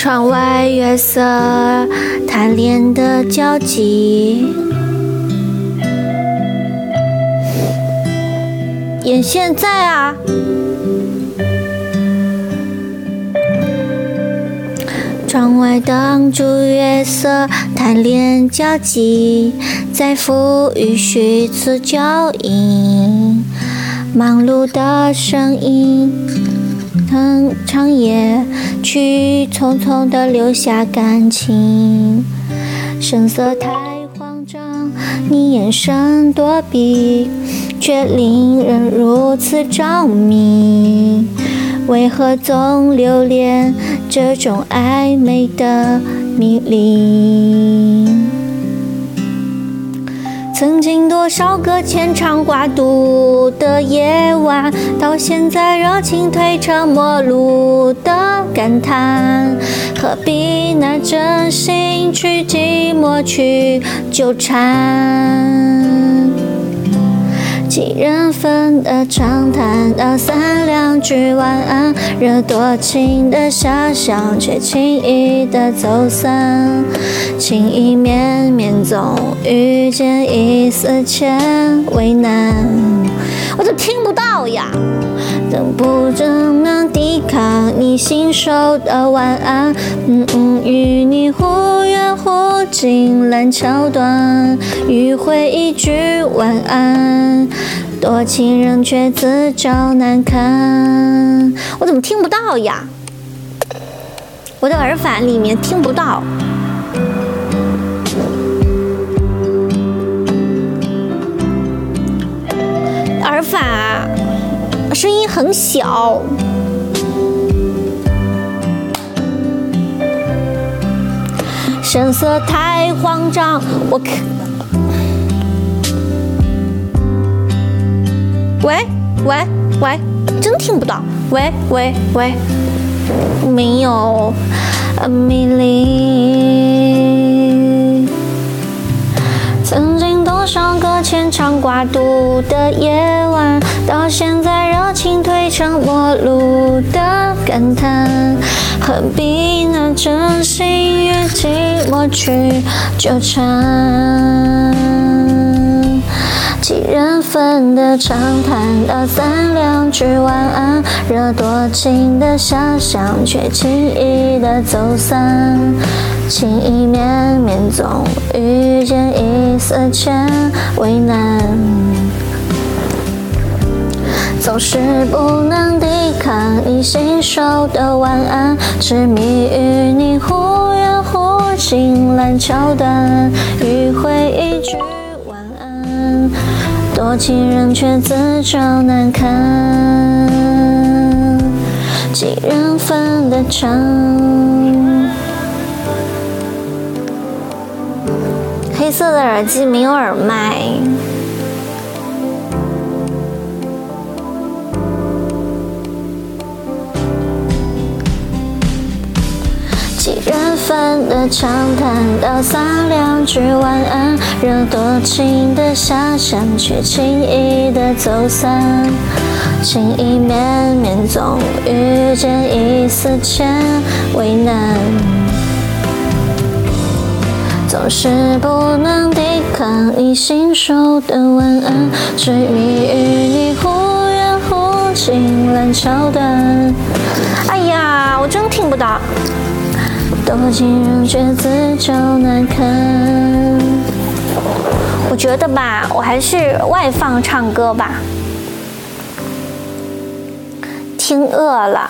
窗外月色贪恋的交集，演现在啊，窗外挡住月色贪恋交集，在赋予虚词交音，忙碌的声音长夜去匆匆地留下感情，神色太慌张，你眼神躲避，却令人如此着迷。为何总留恋这种暧昧的迷离？曾经多少个牵肠挂肚的夜晚，到现在热情褪成陌路的感叹，何必拿真心去寂寞去纠缠？几人份的长谈到三两句晚安，惹多情的遐想却轻易的走散，情意绵绵总遇见一丝牵为难。我怎么听不到呀？等不怎能抵抗你信手的晚安，与你忽远忽近烂桥段，迂回一句晚安，多情人却自找难堪。我怎么听不到呀？我的耳返里面听不到。耳返啊，声音很小。神色太慌张，喂，真听不到。喂，没有，米莉。曾经多少个牵肠挂肚的夜晚，到现在热情褪成陌路的感叹，何必拿真心与寂寞去纠缠？几人份的长谈到三两句晚安，惹多情的遐想却轻易的走散，情意绵绵总遇见一丝牵为难，总是不能抵抗你信手的晚安，痴迷于你忽远忽近烂桥段，迂回一句晚安，多情人却自找难堪。几人份的长，黑色的耳机没有耳麦。几人份的长谈到三两句晚安，惹多情的遐想却轻易的走散，情意绵绵总遇见一丝牵为难，总是不能抵抗你信手的晚安，执迷于你忽远忽近烂桥段。哎呀，我真听不到。多情人却自找难堪。我觉得吧，我还是外放唱歌吧。听饿了。